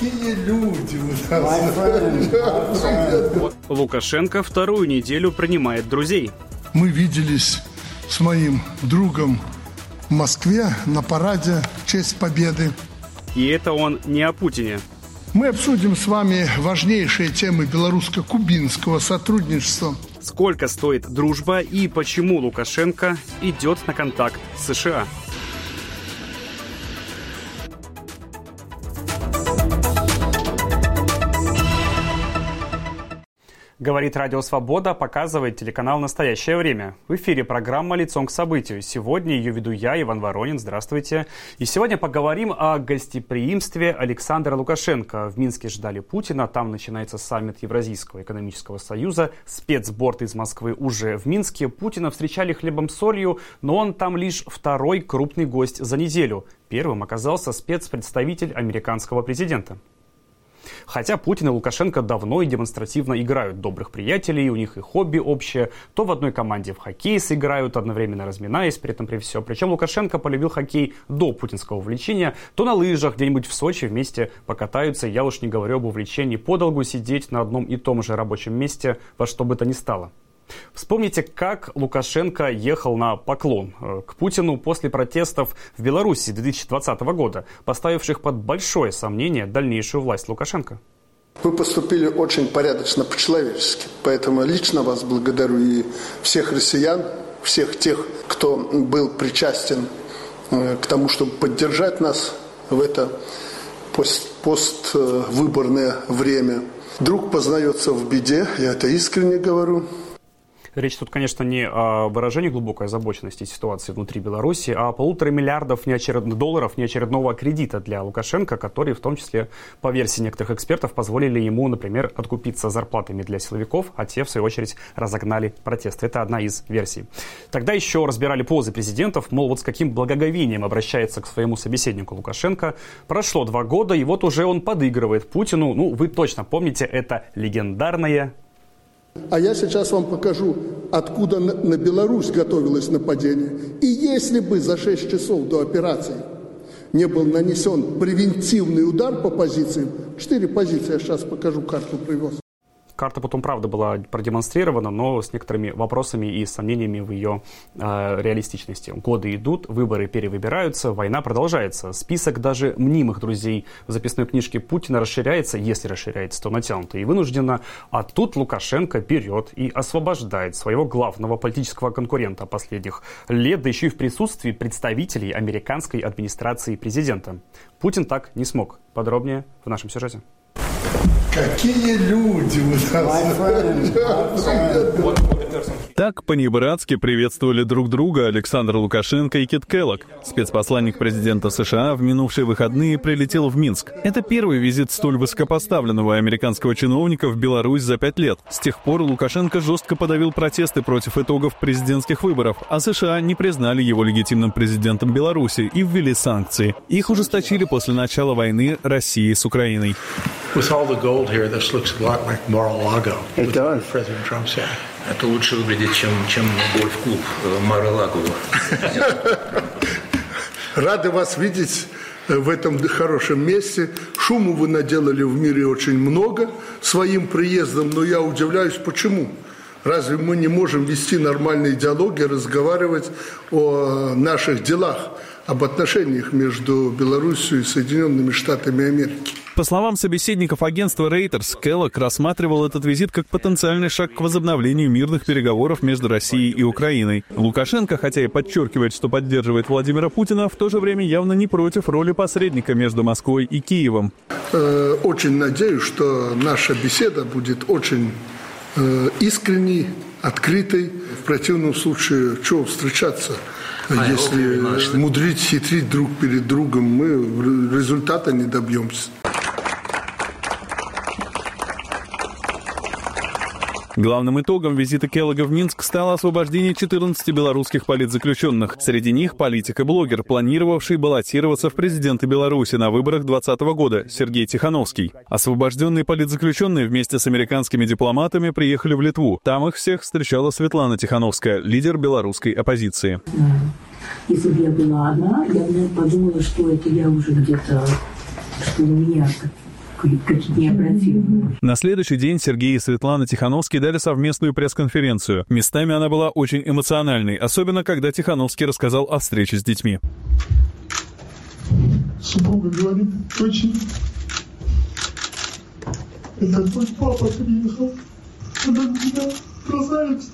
Какие люди у нас. Лукашенко вторую неделю принимает друзей. Мы виделись с моим другом в Москве на параде в честь Победы. И это он не о Путине. Мы обсудим с вами важнейшие темы белорусско-кубинского сотрудничества. Сколько стоит дружба и почему Лукашенко идет на контакт с США? Говорит Радио Свобода, показывает телеканал «Настоящее время». В эфире программа «Лицом к событию». Сегодня ее веду я, Иван Воронин. Здравствуйте. И сегодня поговорим о гостеприимстве Александра Лукашенко. В Минске ждали Путина. Там начинается саммит Евразийского экономического союза. Спецборд из Москвы уже в Минске. Путина встречали хлебом-солью, но он там лишь второй крупный гость за неделю. Первым оказался спецпредставитель американского президента. Хотя Путин и Лукашенко давно и демонстративно играют добрых приятелей, у них и хобби общее. То в одной команде в хоккей сыграют, одновременно разминаясь при этом при всем. Причем Лукашенко полюбил хоккей до путинского увлечения. То на лыжах где-нибудь в Сочи вместе покатаются. Я уж не говорю об увлечении подолгу сидеть на одном и том же рабочем месте во что бы то ни стало. Вспомните, как Лукашенко ехал на поклон к Путину после протестов в Беларуси 2020 года, поставивших под большое сомнение дальнейшую власть Лукашенко. Вы поступили очень порядочно, по-человечески. Поэтому лично вас благодарю и всех россиян, всех тех, кто был причастен к тому, чтобы поддержать нас в это поствыборное время. Друг познается в беде, я это искренне говорю. Речь тут, конечно, не о выражении глубокой озабоченности ситуации внутри Беларуси, а о $1,5 миллиарда долларов неочередного кредита для Лукашенко, которые, в том числе, по версии некоторых экспертов, позволили ему, например, откупиться зарплатами для силовиков, а те, в свою очередь, разогнали протесты. Это одна из версий. Тогда еще разбирали позы президентов, мол, вот с каким благоговением обращается к своему собеседнику Лукашенко. Прошло 2 года, и вот уже он подыгрывает Путину. Ну, вы точно помните, это легендарное... А я сейчас вам покажу, откуда на Беларусь готовилось нападение. И если бы за 6 часов до операции не был нанесен превентивный удар по позициям, 4 позиции, я сейчас покажу, карту привез. Карта потом, правда, была продемонстрирована, но с некоторыми вопросами и сомнениями в ее реалистичности. Годы идут, выборы перевыбираются, война продолжается. Список даже мнимых друзей в записной книжке Путина расширяется, если расширяется, то натянуто и вынужденно. А тут Лукашенко берет и освобождает своего главного политического конкурента последних лет, да еще и в присутствии представителей американской администрации президента. Путин так не смог. Подробнее в нашем сюжете. Какие люди у нас. Так по-небратски приветствовали друг друга Александр Лукашенко и Кит Келлог. Спецпосланник президента США в минувшие выходные прилетел в Минск. Это первый визит столь высокопоставленного американского чиновника в Беларусь за 5 лет. С тех пор Лукашенко жестко подавил протесты против итогов президентских выборов, а США не признали его легитимным президентом Беларуси и ввели санкции. Их ужесточили после начала войны России с Украиной. Here, this looks a lot like Mar-a-Lago. President Trump said. Это лучше выглядит, чем гольф-клуб Мар-а-Лаго. Рады вас видеть в этом хорошем месте. Шуму вы наделали в мире очень много своим приездом, но я удивляюсь, почему. Разве мы не можем вести нормальные диалоги, разговаривать о наших делах, об отношениях между Беларусью и Соединенными Штатами Америки? По словам собеседников агентства Reuters, Келлог рассматривал этот визит как потенциальный шаг к возобновлению мирных переговоров между Россией и Украиной. Лукашенко, хотя и подчеркивает, что поддерживает Владимира Путина, в то же время явно не против роли посредника между Москвой и Киевом. Очень надеюсь, что наша беседа будет очень искренней, открытой. В противном случае, чего встречаться? Если мудрить, хитрить друг перед другом, мы результата не добьемся. Главным итогом визита Келлога в Минск стало освобождение 14 белорусских политзаключенных. Среди них политик и блогер, планировавший баллотироваться в президенты Беларуси на выборах 2020 года, Сергей Тихановский. Освобожденные политзаключенные вместе с американскими дипломатами приехали в Литву. Там их всех встречала Светлана Тихановская, лидер белорусской оппозиции. Если бы я была одна, я бы подумала, что это я уже где-то, что у меня необратимы. На следующий день Сергей и Светлана Тихановские дали совместную пресс-конференцию. Местами она была очень эмоциональной, особенно когда Тихановский рассказал о встрече с детьми. Супруга говорит: очень... Это твой папа приехал. Она меня красавица.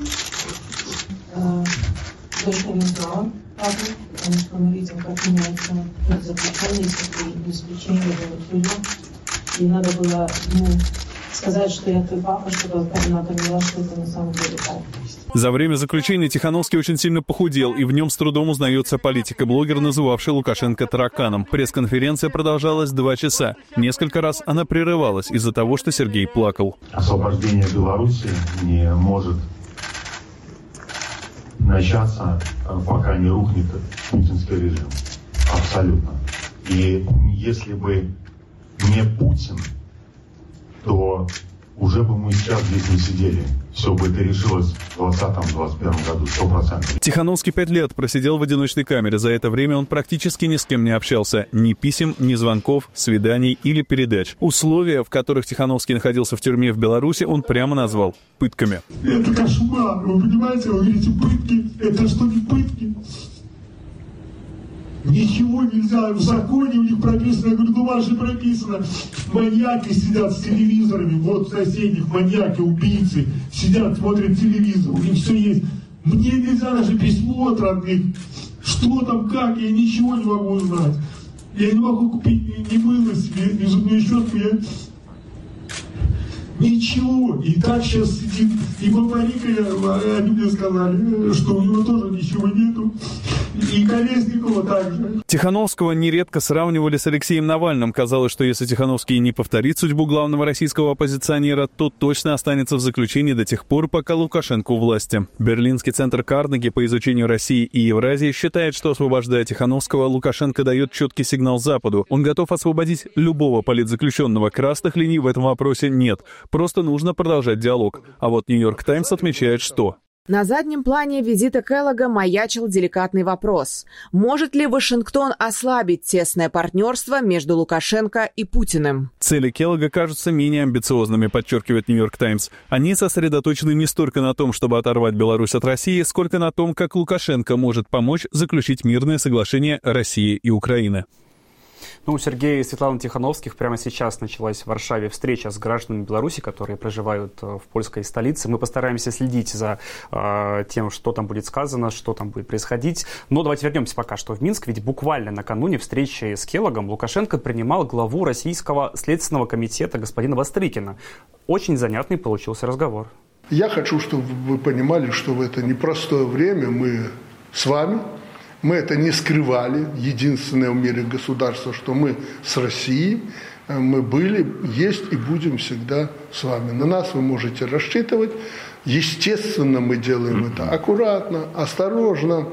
Дочка не знала папу, потому что мы видим, как меняется заключение, если исключение делают люди. И надо было сказать, что я твой папа, чтобы она поняла, что это на самом деле так. За время заключения Тихановский очень сильно похудел, и в нем с трудом узнается политик и блогер, называвший Лукашенко тараканом. Пресс-конференция продолжалась 2 часа. Несколько раз она прерывалась из-за того, что Сергей плакал. Освобождение Беларуси не может начаться, пока не рухнет путинский режим. Абсолютно. И если бы не Путин, то уже бы мы сейчас здесь не сидели. Все бы это решилось в 2020-2021 году, 100%. Тихановский 5 лет просидел в одиночной камере. За это время он практически ни с кем не общался. Ни писем, ни звонков, свиданий или передач. Условия, в которых Тихановский находился в тюрьме в Беларуси, он прямо назвал пытками. Это кошмар, вы понимаете? Вы говорите, пытки, это что не пытки? Ничего нельзя, в законе у них прописано, я говорю, ну ваше прописано. Маньяки сидят с телевизорами, вот в соседних маньяки, убийцы, сидят, смотрят телевизор, у них все есть. Мне нельзя даже письмо от родных, что там, как, я ничего не могу узнать. Я не могу купить ни мыло себе, ни зубную щетку, я... Ничего. И так сейчас сидит. И Бабарика, они мне сказали, что у него тоже ничего нету. И Колесникова также. Тихановского нередко сравнивали с Алексеем Навальным. Казалось, что если Тихановский не повторит судьбу главного российского оппозиционера, то точно останется в заключении до тех пор, пока Лукашенко у власти. Берлинский центр Карнеги по изучению России и Евразии считает, что, освобождая Тихановского, Лукашенко дает четкий сигнал Западу. Он готов освободить любого политзаключенного. Красных линий в этом вопросе нет. Просто нужно продолжать диалог. А вот «Нью-Йорк Таймс» отмечает, что... На заднем плане визита Келлога маячил деликатный вопрос. Может ли Вашингтон ослабить тесное партнерство между Лукашенко и Путиным? Цели Келлога кажутся менее амбициозными, подчеркивает «Нью-Йорк Таймс». Они сосредоточены не столько на том, чтобы оторвать Беларусь от России, сколько на том, как Лукашенко может помочь заключить мирное соглашение России и Украины. У Сергея и Светланы Тихановских прямо сейчас началась в Варшаве встреча с гражданами Беларуси, которые проживают в польской столице. Мы постараемся следить за тем, что там будет сказано, что там будет происходить. Но давайте вернемся пока что в Минск, ведь буквально накануне встречи с Келлогом Лукашенко принимал главу Российского следственного комитета господина Вострыкина. Очень занятный получился разговор. Я хочу, чтобы вы понимали, что в это непростое время мы с вами. Мы это не скрывали, единственное в мире государство, что мы с Россией, мы были, есть и будем всегда с вами. На нас вы можете рассчитывать. Естественно, мы делаем это аккуратно, осторожно,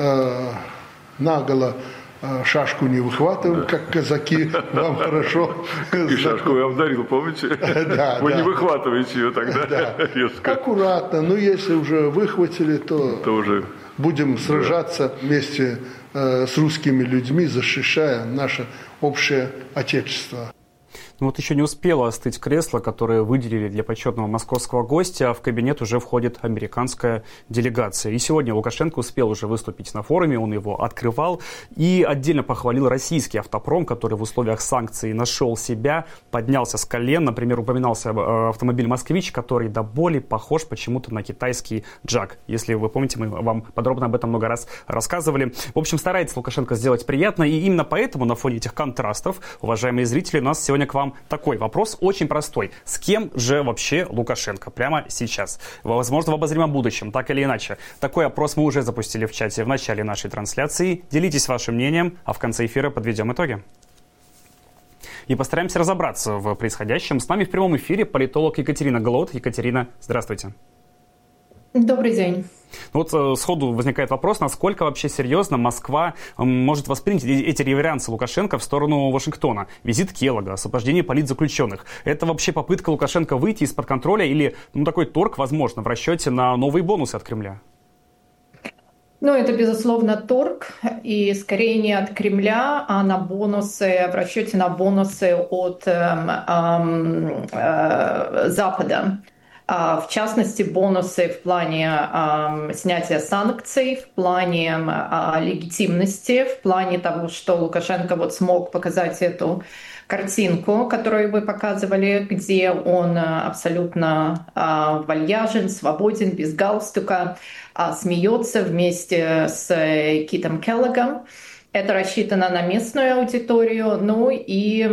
наголо. Шашку не выхватываем, как казаки, вам хорошо. И шашку я вам дарил, помните? Вы не выхватываете ее тогда резко. Аккуратно, но если уже выхватили, то уже... Будем сражаться вместе с русскими людьми, защищая наше общее отечество. Вот еще не успело остыть кресло, которое выделили для почетного московского гостя, а в кабинет уже входит американская делегация. И сегодня Лукашенко успел уже выступить на форуме, он его открывал и отдельно похвалил российский автопром, который в условиях санкций нашел себя, поднялся с колен. Например, упоминался автомобиль «Москвич», который до боли похож почему-то на китайский «Джак». Если вы помните, мы вам подробно об этом много раз рассказывали. В общем, старается Лукашенко сделать приятно, и именно поэтому на фоне этих контрастов, уважаемые зрители, у нас сегодня к вам такой вопрос очень простой. С кем же вообще Лукашенко прямо сейчас? Возможно, в обозримом будущем, так или иначе. Такой опрос мы уже запустили в чате в начале нашей трансляции. Делитесь вашим мнением, а в конце эфира подведем итоги. И постараемся разобраться в происходящем. С нами в прямом эфире политолог Екатерина Глот. Екатерина, здравствуйте. Добрый день. Вот сходу возникает вопрос, насколько вообще серьезно Москва может воспринять эти реверансы Лукашенко в сторону Вашингтона. Визит Келлога, освобождение политзаключенных. Это вообще попытка Лукашенко выйти из-под контроля или такой торг, возможно, в расчете на новые бонусы от Кремля? Ну, это, безусловно, торг, и скорее не от Кремля, а на бонусы, в расчете на бонусы от Запада. В частности, бонусы в плане снятия санкций, в плане легитимности, в плане того, что Лукашенко вот смог показать эту картинку, которую вы показывали, где он абсолютно вальяжен, свободен, без галстука, смеется вместе с Китом Келлогом. Это рассчитано на местную аудиторию, ну и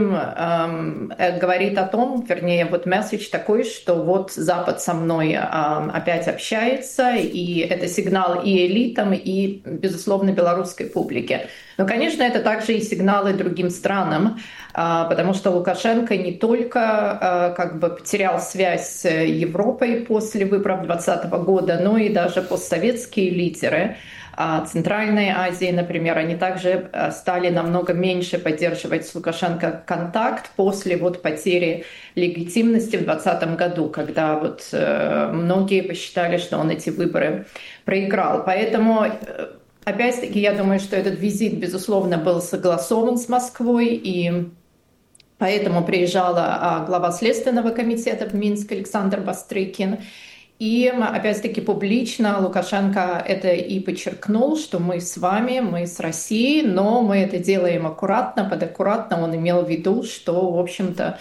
говорит о том, вернее, вот месседж такой, что вот Запад со мной опять общается, и это сигнал и элитам, и, безусловно, белорусской публике. Но, конечно, это также и сигналы другим странам, потому что Лукашенко не только как бы потерял связь с Европой после выборов 2020 года, но и даже постсоветские лидеры Центральной Азии, например, они также стали намного меньше поддерживать с Лукашенко контакт после вот потери легитимности в 2020 году, когда вот многие посчитали, что он эти выборы проиграл. Поэтому, опять-таки, я думаю, что этот визит, безусловно, был согласован с Москвой, и поэтому приезжала глава Следственного комитета в Минск Александр Бастрыкин. И, опять-таки, публично Лукашенко это и подчеркнул, что мы с вами, мы с Россией, но мы это делаем аккуратно, подаккуратно. Он имел в виду, что, в общем-то,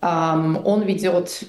он ведет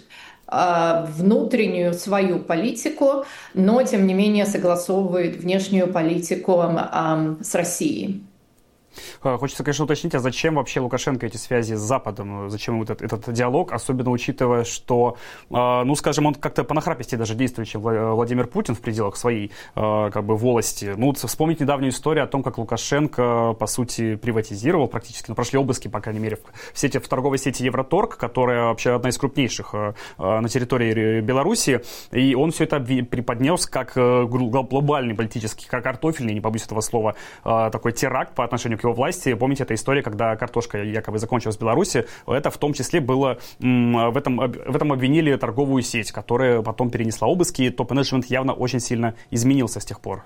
внутреннюю свою политику, но, тем не менее, согласовывает внешнюю политику с Россией. Хочется, конечно, уточнить, а зачем вообще Лукашенко эти связи с Западом? Зачем этот диалог, особенно учитывая, что, ну, скажем, он как-то понахрапистее даже действует, чем Владимир Путин в пределах своей, как бы, волости. Ну, вспомнить недавнюю историю о том, как Лукашенко, по сути, приватизировал практически, ну, прошли обыски, по крайней мере, в торговой сети Евроторг, которая вообще одна из крупнейших на территории Беларуси, и он все это преподнес как глобальный политический, как картофельный, не побоюсь этого слова, такой теракт по отношению к его власти. Помните, эта история, когда картошка якобы закончилась в Беларуси, это в том числе было, в этом обвинили торговую сеть, которая потом перенесла обыски, и топ-менеджмент явно очень сильно изменился с тех пор.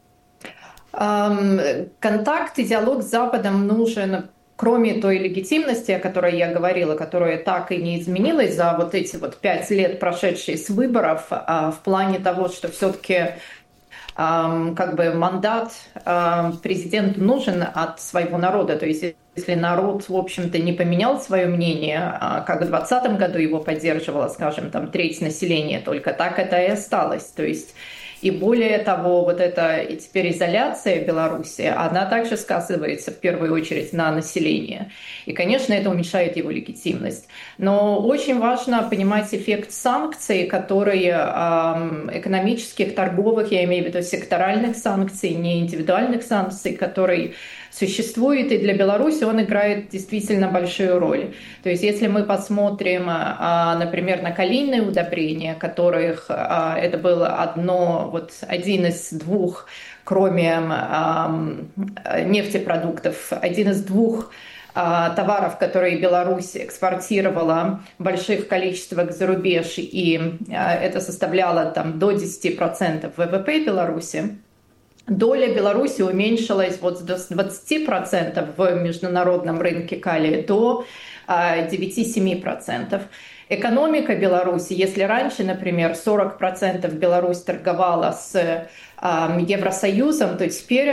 Контакт и диалог с Западом нужен, кроме той легитимности, о которой я говорила, которая так и не изменилась за вот эти вот 5 лет, прошедшие с выборов, в плане того, что все-таки как бы мандат президенту нужен от своего народа. То есть если народ, в общем-то, не поменял свое мнение, как в 2020 году его поддерживала, скажем, там треть населения только, так это и осталось. То есть и более того, вот эта теперь изоляция Беларуси, она также сказывается в первую очередь на населении. И, конечно, это уменьшает его легитимность. Но очень важно понимать эффект санкций, которые экономических, торговых, я имею в виду секторальных санкций, не индивидуальных санкций, которые существует, и для Беларуси он играет действительно большую роль. То есть если мы посмотрим, например, на калийные удобрения, которых это было один из двух, кроме нефтепродуктов, один из двух товаров, которые Беларусь экспортировала в больших количествах за рубеж, и это составляло там до 10% ВВП Беларуси, доля Беларуси уменьшилась вот с 20% в международном рынке калия до 9-7%. Экономика Беларуси, если раньше, например, 40% Беларусь торговала с Евросоюзом, то теперь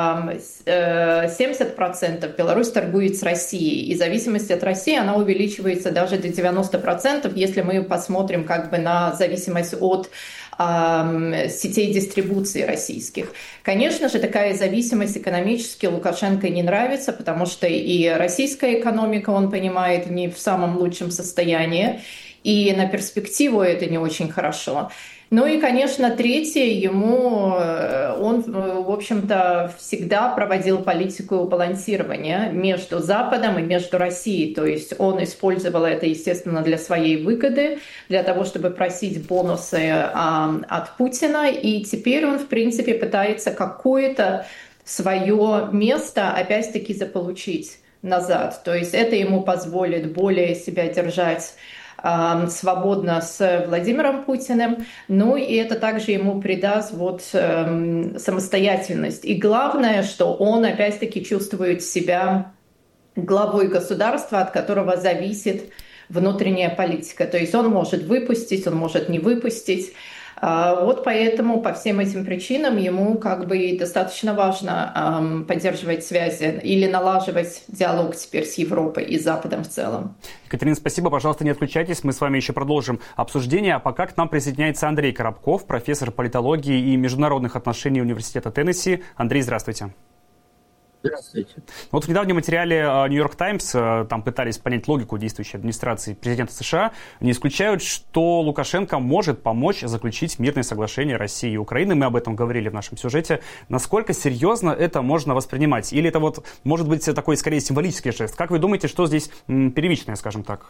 70% Беларусь торгует с Россией. И зависимость от России, она увеличивается даже до 90%, если мы посмотрим как бы на зависимость от сетей дистрибуции российских. Конечно же, такая зависимость экономически Лукашенко не нравится, потому что и российская экономика, он понимает, не в самом лучшем состоянии, и на перспективу это не очень хорошо. Ну и, конечно, третье, он, в общем-то, всегда проводил политику балансирования между Западом и между Россией. То есть он использовал это, естественно, для своей выгоды, для того, чтобы просить бонусы от Путина. И теперь он, в принципе, пытается какое-то свое место, опять-таки, заполучить назад. То есть это ему позволит более себя держать свободно с Владимиром Путиным. Ну и это также ему придаст самостоятельность. И главное, что он опять-таки чувствует себя главой государства, от которого зависит внутренняя политика. То есть он может выпустить, он может не выпустить. Вот поэтому по всем этим причинам ему достаточно важно поддерживать связи или налаживать диалог теперь с Европой и Западом в целом. Екатерина, спасибо. Пожалуйста, не отключайтесь. Мы с вами еще продолжим обсуждение. А пока к нам присоединяется Андрей Коробков, профессор политологии и международных отношений Университета Теннесси. Андрей, здравствуйте. Здравствуйте. Вот в недавнем материале «Нью-Йорк Таймс» там пытались понять логику действующей администрации президента США. Не исключают, что Лукашенко может помочь заключить мирное соглашение России и Украины. Мы об этом говорили в нашем сюжете. Насколько серьезно это можно воспринимать? Или это может быть такой, скорее, символический жест? Как вы думаете, что здесь первичное, скажем так?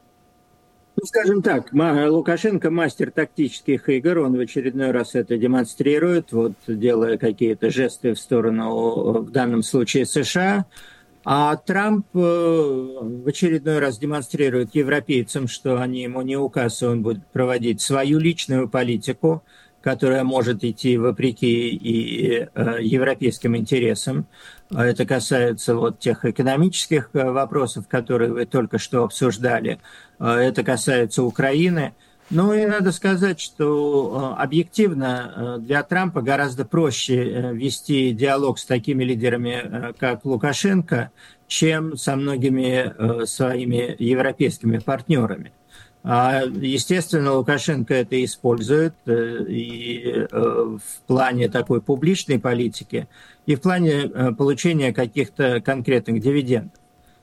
Скажем так, Лукашенко мастер тактических игр, он в очередной раз это демонстрирует, делая какие-то жесты в сторону, в данном случае, США. А Трамп в очередной раз демонстрирует европейцам, что они ему не указ, и он будет проводить свою личную политику, которая может идти вопреки и европейским интересам. Это касается тех экономических вопросов, которые вы только что обсуждали. Это касается Украины. Ну и надо сказать, что объективно для Трампа гораздо проще вести диалог с такими лидерами, как Лукашенко, чем со многими своими европейскими партнерами. Естественно, Лукашенко это использует и в плане такой публичной политики, и в плане получения каких-то конкретных дивидендов.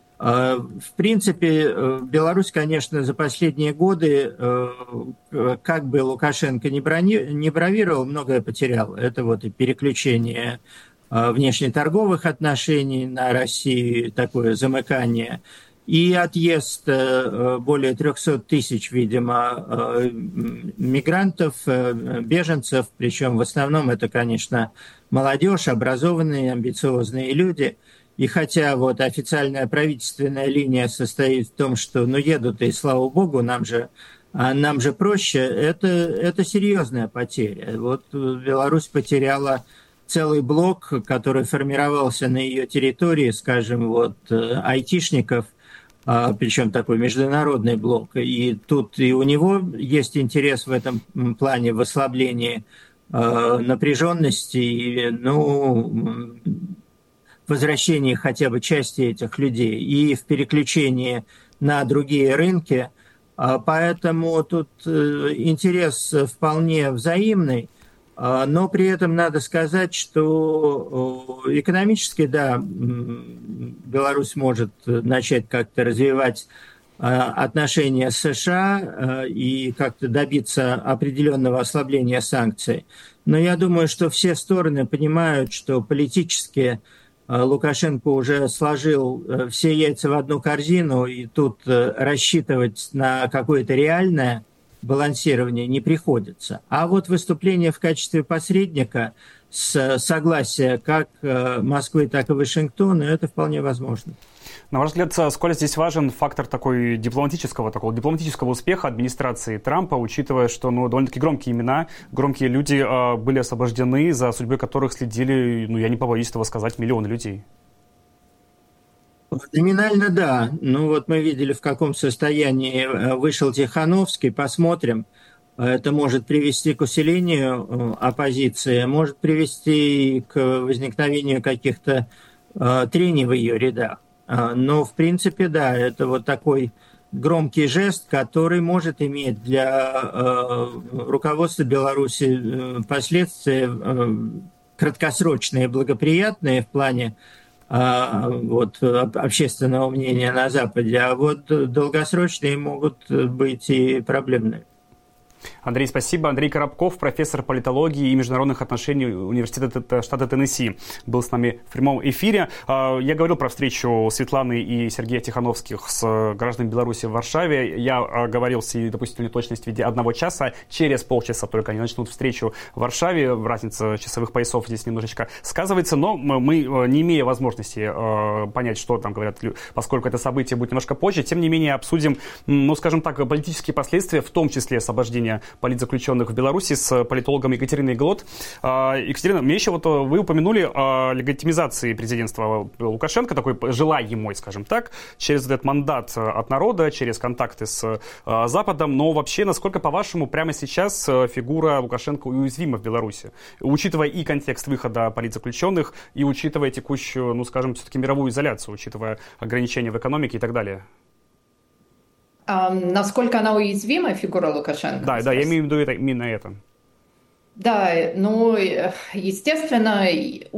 В принципе, Беларусь, конечно, за последние годы, как бы Лукашенко не бравировал, многое потерял. Это и переключение внешнеторговых отношений на Россию, такое замыкание, и отъезд более 300 тысяч, видимо, мигрантов, беженцев, причем в основном это, конечно, молодежь, образованные, амбициозные люди. И хотя официальная правительственная линия состоит в том, что едут, и слава богу, нам же проще, это серьезная потеря. Беларусь потеряла целый блок, который формировался на ее территории, скажем, айтишников, причем такой международный блок. И тут и у него есть интерес в этом плане в ослаблении напряженности и, возвращении хотя бы части этих людей и в переключении на другие рынки. Поэтому тут интерес вполне взаимный. Но при этом надо сказать, что экономически, да, Беларусь может начать как-то развивать отношения с США и как-то добиться определенного ослабления санкций. Но я думаю, что все стороны понимают, что политически Лукашенко уже сложил все яйца в одну корзину, и тут рассчитывать на какое-то реальное балансирование не приходится. А выступление в качестве посредника с согласия как Москвы, так и Вашингтона, это вполне возможно. На ваш взгляд, сколь здесь важен фактор такого дипломатического успеха администрации Трампа, учитывая, что довольно-таки громкие имена, громкие люди были освобождены, за судьбой которых следили, я не побоюсь этого сказать, миллионы людей? Номинально да. Мы видели, в каком состоянии вышел Тихановский. Посмотрим. Это может привести к усилению оппозиции, может привести к возникновению каких-то трений в ее рядах. Но, в принципе, да, это такой громкий жест, который может иметь для руководства Беларуси последствия краткосрочные, благоприятные в плане общественного мнения на Западе, а долгосрочные могут быть и проблемные. Андрей, спасибо. Андрей Коробков, профессор политологии и международных отношений Университета штата Теннесси, был с нами в прямом эфире. Я говорил про встречу Светланы и Сергея Тихановских с гражданами Беларуси в Варшаве. Я говорил с допустительной точностью в виде 1 часа. Через полчаса только они начнут встречу в Варшаве. Разница часовых поясов здесь немножечко сказывается, но мы, не имея возможности понять, что там говорят, поскольку это событие будет немножко позже, тем не менее обсудим, скажем так, политические последствия, в том числе освобождения политзаключенных в Беларуси с политологом Екатериной Глот. Екатерина, мне еще вы упомянули о легитимизации президентства Лукашенко, такой желаемой, скажем так, через этот мандат от народа, через контакты с Западом. Но вообще, насколько, по-вашему, прямо сейчас фигура Лукашенко уязвима в Беларуси, учитывая и контекст выхода политзаключенных, и учитывая текущую, скажем, все-таки мировую изоляцию, учитывая ограничения в экономике и так далее? Насколько она уязвима, фигура Лукашенко? Да, я имею в виду именно это. Да, естественно,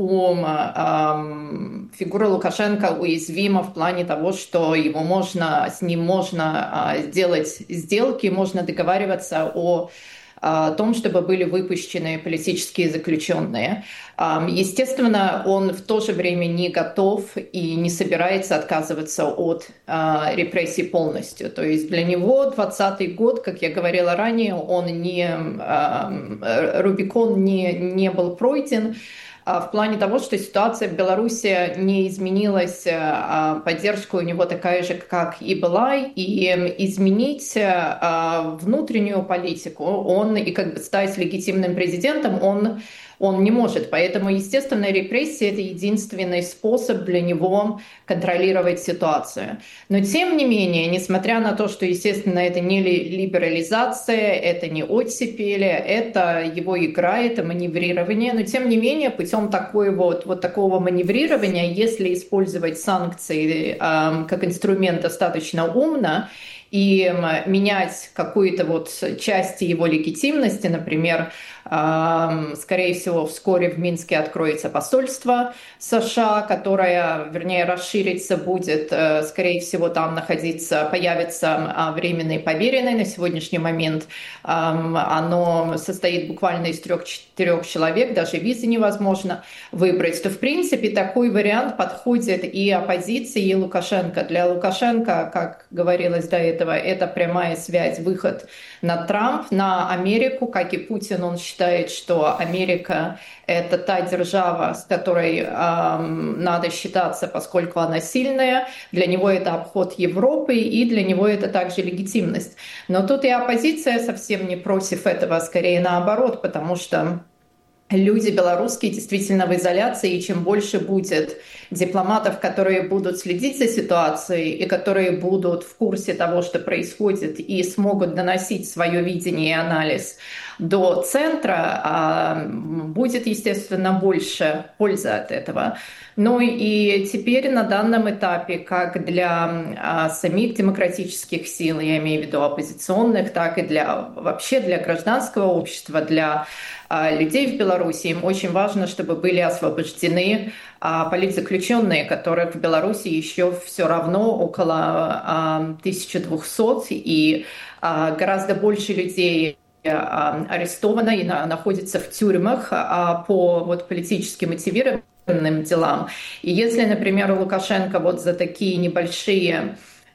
фигура Лукашенко уязвима в плане того, что с ним можно сделать сделки, можно договариваться о том, чтобы были выпущены политические заключенные. Естественно, он в то же время не готов и не собирается отказываться от репрессий полностью. То есть для него 2020 год, как я говорила ранее, Рубикон не был пройден. В плане того, что ситуация в Беларуси не изменилась, поддержка у него такая же, как и была, и изменить внутреннюю политику, и стать легитимным президентом, он не может. Поэтому, естественно, репрессии — это единственный способ для него контролировать ситуацию. Но, тем не менее, несмотря на то, что, естественно, это не либерализация, это не оттепели, это его игра, это маневрирование, но, тем не менее, путем такого маневрирования, если использовать санкции как инструмент достаточно умно, и менять какую-то часть его легитимности, например, скорее всего, вскоре в Минске откроется посольство США, которое, расширится, будет, скорее всего, там появится временный поверенный. На сегодняшний момент оно состоит буквально из 3-4 человек, даже визы невозможно выбрать. То, в принципе, такой вариант подходит и оппозиции, и Лукашенко. Для Лукашенко, как говорилось до этого, это прямая связь, выход на Трамп, на Америку. Как и Путин, он считает, что Америка — это та держава, с которой надо считаться, поскольку она сильная. Для него это обход Европы, и для него это также легитимность. Но тут и оппозиция совсем не против этого, скорее наоборот, потому что люди белорусские действительно в изоляции, и чем больше будет дипломатов, которые будут следить за ситуацией и которые будут в курсе того, что происходит, и смогут доносить свое видение и анализ до центра, будет, естественно, больше пользы от этого. Ну и теперь на данном этапе, как для самих демократических сил, я имею в виду оппозиционных, так и вообще для гражданского общества, для людей в Беларуси, им очень важно, чтобы были освобождены политзаключенные, которых в Беларуси еще все равно около 1200, и гораздо больше людей арестовано и находится в тюрьмах по политически мотивированным делам. И если, например, Лукашенко за такие небольшие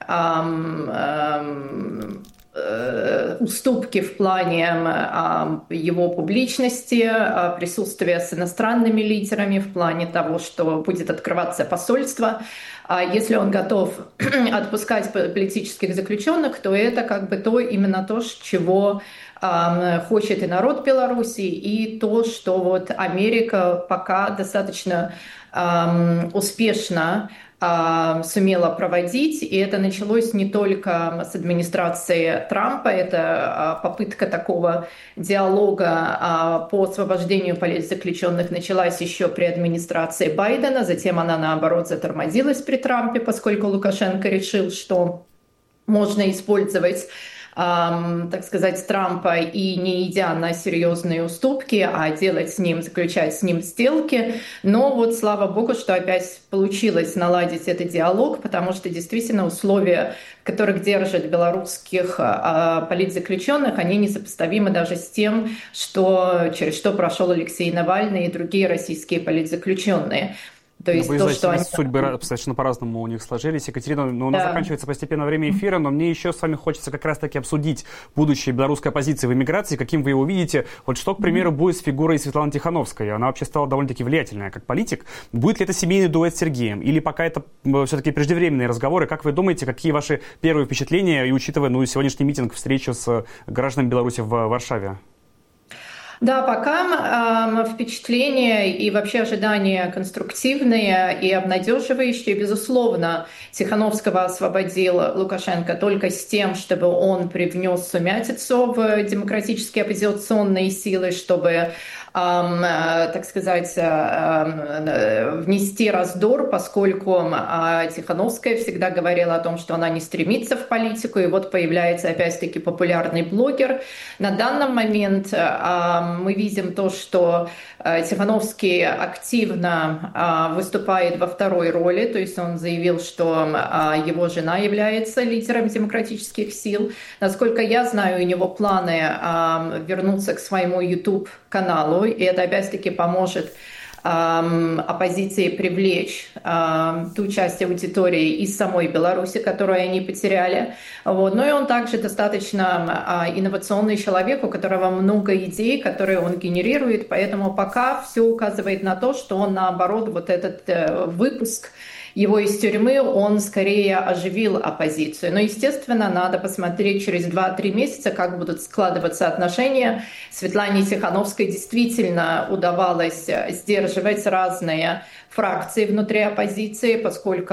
уступки в плане его публичности, присутствия с иностранными лидерами, в плане того, что будет открываться посольство. Если он готов отпускать политических заключенных, то это именно то, чего хочет и народ Беларуси, и то, что Америка пока достаточно успешно сумела проводить, и это началось не только с администрации Трампа, это попытка такого диалога по освобождению политзаключенных началась еще при администрации Байдена, затем она, наоборот, затормозилась при Трампе, поскольку Лукашенко решил, что можно использовать так сказать, Трампа и не идя на серьезные уступки, а заключать с ним сделки. Но вот слава богу, что опять получилось наладить этот диалог, потому что действительно условия, в которых держат белорусских политзаключенных, они несопоставимы даже с тем, через что прошел Алексей Навальный и другие российские политзаключенные. То есть вы знаете, судьбы достаточно по-разному у них сложились. Екатерина, у нас заканчивается постепенно время эфира, но мне еще с вами хочется как раз-таки обсудить будущее белорусской оппозиции в эмиграции, каким вы его видите. Вот что, к примеру, будет с фигурой Светланы Тихановской? Она вообще стала довольно-таки влиятельная как политик. Будет ли это семейный дуэт с Сергеем? Или пока это все-таки преждевременные разговоры? Как вы думаете, какие ваши первые впечатления, и учитывая сегодняшний митинг, встречу с гражданами Беларуси в Варшаве? Да, пока впечатления и вообще ожидания конструктивные и обнадеживающие. Безусловно, Тихановского освободил Лукашенко только с тем, чтобы он привнес сумятицу в демократические оппозиционные силы, чтобы так сказать, внести раздор, поскольку Тихановская всегда говорила о том, что она не стремится в политику, и вот появляется опять-таки популярный блогер. На данный момент мы видим то, что Тихановский активно выступает во второй роли, то есть он заявил, что его жена является лидером демократических сил. Насколько я знаю, у него планы вернуться к своему YouTube-каналу, и это опять-таки поможет оппозиции привлечь ту часть аудитории из самой Беларуси, которую они потеряли. Вот. Ну и он также достаточно инновационный человек, у которого много идей, которые он генерирует, поэтому пока все указывает на то, что он, наоборот, вот этот выпуск его из тюрьмы, он скорее оживил оппозицию. Но, естественно, надо посмотреть через 2-3 месяца, как будут складываться отношения. Светлане Тихановской действительно удавалось сдерживать разные фракции внутри оппозиции, поскольку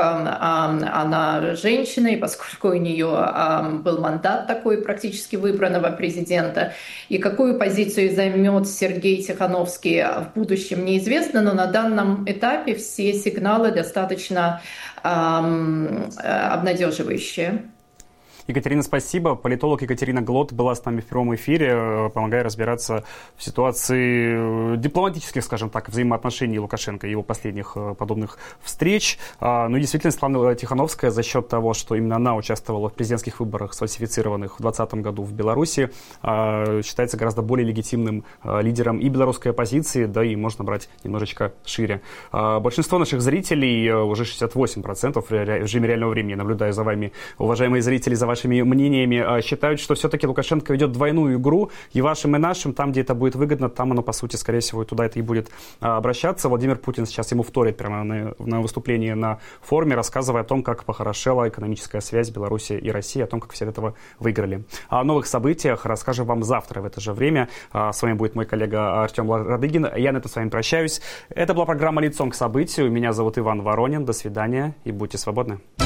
она женщина, и поскольку у нее был мандат такой практически выбранного президента. И какую позицию займет Сергей Тихановский в будущем, неизвестно, но на данном этапе все сигналы достаточно обнадеживающие. Екатерина, спасибо. Политолог Екатерина Глот была с нами в прямом эфире, помогая разбираться в ситуации дипломатических, скажем так, взаимоотношений Лукашенко и его последних подобных встреч. Ну и действительно, Светлана Тихановская за счет того, что именно она участвовала в президентских выборах, сфальсифицированных в 2020 году в Беларуси, считается гораздо более легитимным лидером и белорусской оппозиции, да и можно брать немножечко шире. Большинство наших зрителей, уже 68% в режиме реального времени, наблюдая за вами, уважаемые зрители, за вашими мнениями, считают, что все-таки Лукашенко ведет двойную игру, и вашим, и нашим, там, где это будет выгодно, там оно, по сути, скорее всего, туда это и будет обращаться. Владимир Путин сейчас ему вторит прямо на выступлении на форуме, рассказывая о том, как похорошела экономическая связь Беларуси и России, о том, как все от этого выиграли. О новых событиях расскажем вам завтра в это же время. С вами будет мой коллега Артем Ладыгин. Я на этом с вами прощаюсь. Это была программа «Лицом к событию». Меня зовут Иван Воронин. До свидания и будьте свободны.